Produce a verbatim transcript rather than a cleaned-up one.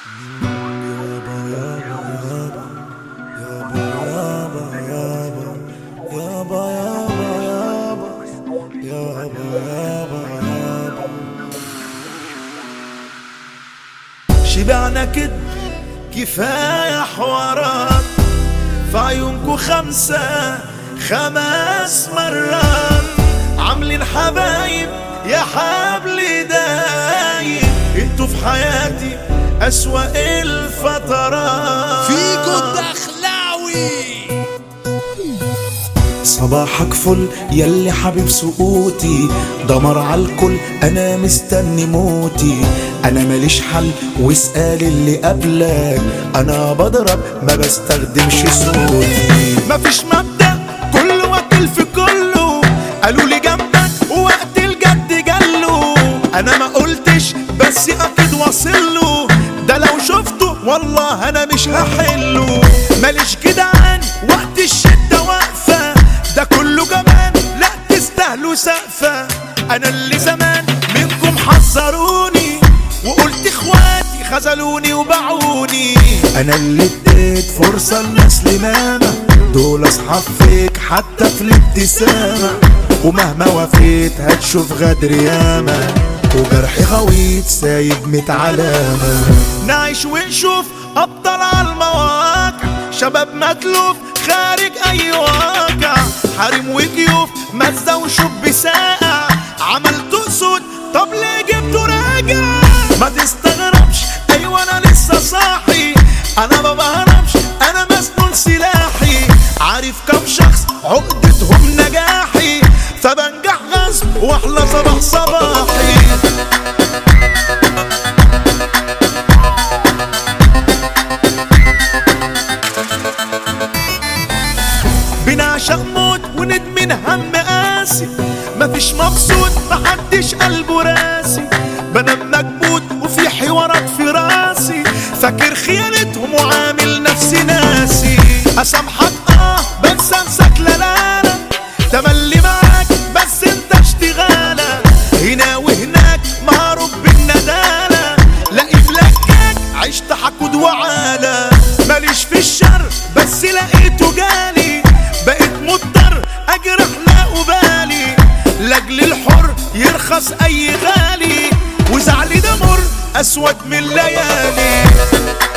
شبعنا كده كفاية حوارات في عيونكو خمسة خمس مرات عاملين حبايب يا حبل دايب انتوا في حياتي أسوأ الفترات فيكو الدخلاوي. صباحك فل يلي حبيب سقوطي دمر عالكل انا مستني موتي انا ماليش حل واسأل اللي قبلك انا بضرب ما بستخدمش صوتي مفيش مبدأ كله واكل في كله قالوا لي جنبك وقت الجد جله انا ما قلتش بس اكيد واصله ده لو شفته والله انا مش هحله ماليش جدعان وقت الشدة واقفة ده كله جبان لا تستاهلوا سقفة انا اللي زمان منكم حذروني وقلت اخواتي خذلوني وباعوني انا اللي اديت فرصة لناس لمامة دول اصحاب فيك حتى في الابتسامة ومهما وفيت هتشوف غدر ياما وجرحي غويط سايب ميت علامة نعيش ونشوف ابطال عالمواقع شباب متلوف خارج اي واقع حريم وجيوف مزة وشب ساقع عملتوا اسود طب ليه جبتوا راجع ما تستغربش ايوه انا لسه صاحي انا ما بهربش انا مسنون سلاحي عارف كم شخص عقدتهم نجاحي فبنجح غصب واحلى صباح صباحي بنعشق موت وندمن هم قاسي مفيش مبسوط محدش قلبه راسي بنام مكبوت وفي حوارات في راسي فاكر خيانتهم وعامل نفسي ناسي اسامحك اه بس انساك لا لا لا تملي معاك بس انت اشتغالة هنا وهناك معروف بالندالة لاقي فلكك عشت حقود وعالة ماليش في الشر بس لقيته جالي بقيت مضطر اجرح لا أبالي لاجل الحر يرخص اي غالي وزعلي ده مر اسود من الليالي